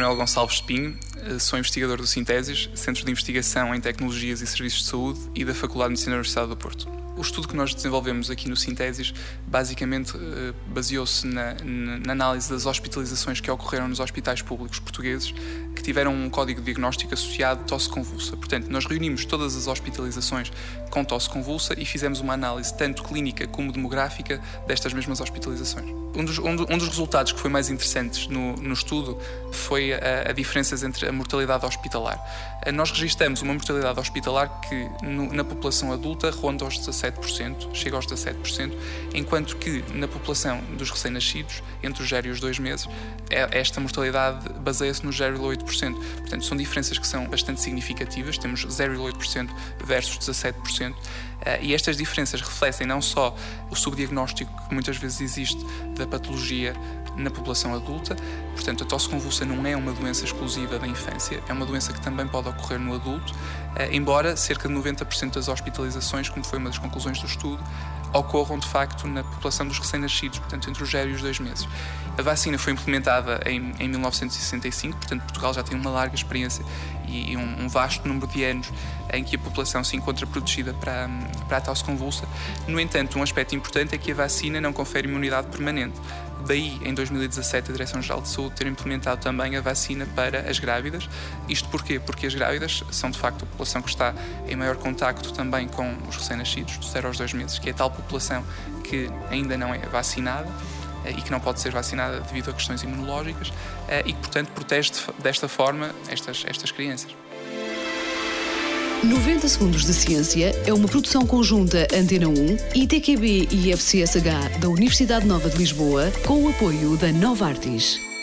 Manuel Gonçalves Espinho, sou investigador do Sintesis, Centro de Investigação em Tecnologias e Serviços de Saúde e da Faculdade de Medicina da Universidade do Porto. O estudo que nós desenvolvemos aqui no Sintesis basicamente baseou-se na análise das hospitalizações que ocorreram nos hospitais públicos portugueses que tiveram um código de diagnóstico associado à tosse convulsa. Portanto, nós reunimos todas as hospitalizações com tosse convulsa e fizemos uma análise tanto clínica como demográfica destas mesmas hospitalizações. Um dos resultados que foi mais interessantes no estudo foi a diferença entre a mortalidade hospitalar. Nós registramos uma mortalidade hospitalar que na população adulta ronda aos 17%, chega aos 17%, enquanto que na população dos recém-nascidos, entre os 0 e os 2 meses, esta mortalidade baseia-se no 0,8%. Portanto, são diferenças que são bastante significativas, temos 0,8% versus 17%, e estas diferenças refletem não só o subdiagnóstico que muitas vezes existe da patologia na população adulta, portanto a tosse convulsa não é uma doença exclusiva da infância, é uma doença que também pode ocorrer no adulto, embora cerca de 90% das hospitalizações, como foi uma das conclusões do estudo, ocorram de facto na população dos recém-nascidos, portanto entre os 0 e os 2 meses. A vacina foi implementada em 1965, portanto Portugal já tem uma larga experiência e um vasto número de anos em que a população se encontra protegida para a tosse convulsa. No entanto, um aspecto importante é que a vacina não confere imunidade permanente. Daí, em 2017, a Direção-Geral de Saúde ter implementado também a vacina para as grávidas. Isto porquê? Porque as grávidas são, de facto, a população que está em maior contacto também com os recém-nascidos, dos 0 aos 2 meses, que é a tal população que ainda não é vacinada e que não pode ser vacinada devido a questões imunológicas e que, portanto, protege desta forma estas crianças. 90 Segundos de Ciência é uma produção conjunta Antena 1, ITQB e FCSH da Universidade Nova de Lisboa, com o apoio da Novartis.